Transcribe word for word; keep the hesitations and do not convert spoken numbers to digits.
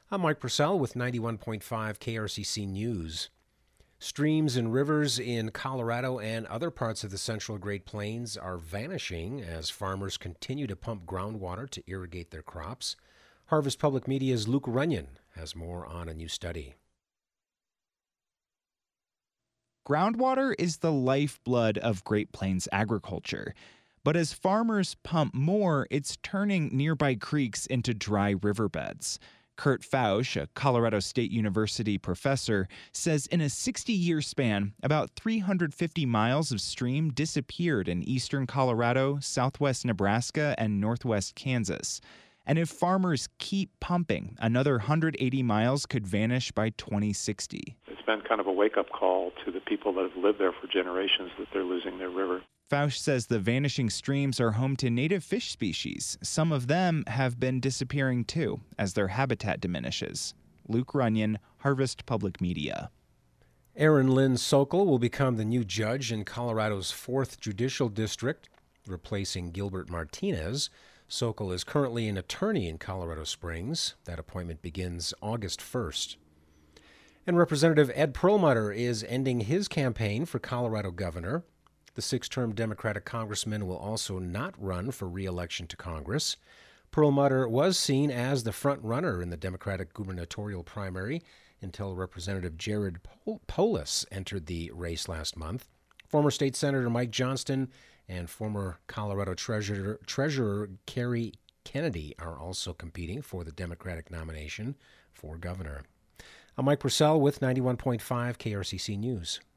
I'm Mike Purcell with ninety-one point five K R C C News. Streams and rivers in Colorado and other parts of the Central Great Plains are vanishing as farmers continue to pump groundwater to irrigate their crops. Harvest Public Media's Luke Runyon has more on a new study. Groundwater is the lifeblood of Great Plains agriculture. But as farmers pump more, it's turning nearby creeks into dry riverbeds. Kurt Fausch, a Colorado State University professor, says in a sixty-year span, about three hundred fifty miles of stream disappeared in eastern Colorado, southwest Nebraska, and northwest Kansas. And if farmers keep pumping, another one hundred eighty miles could vanish by twenty sixty. It's been kind of a wake-up call to the people that have lived there for generations that they're losing their river. Fausch says the vanishing streams are home to native fish species. Some of them have been disappearing too, as their habitat diminishes. Luke Runyon, Harvest Public Media. Erin Lynn Sokol will become the new judge in Colorado's fourth Judicial District, replacing Gilbert Martinez. Sokol is currently an attorney in Colorado Springs. That appointment begins August first. And Representative Ed Perlmutter is ending his campaign for Colorado governor. The six-term Democratic congressman will also not run for re-election to Congress. Perlmutter was seen as the front-runner in the Democratic gubernatorial primary until Representative Jared Polis entered the race last month. Former State Senator Mike Johnston and former Colorado Treasurer, Treasurer Kerry Kennedy are also competing for the Democratic nomination for governor. I'm Mike Purcell with ninety-one point five K R C C News.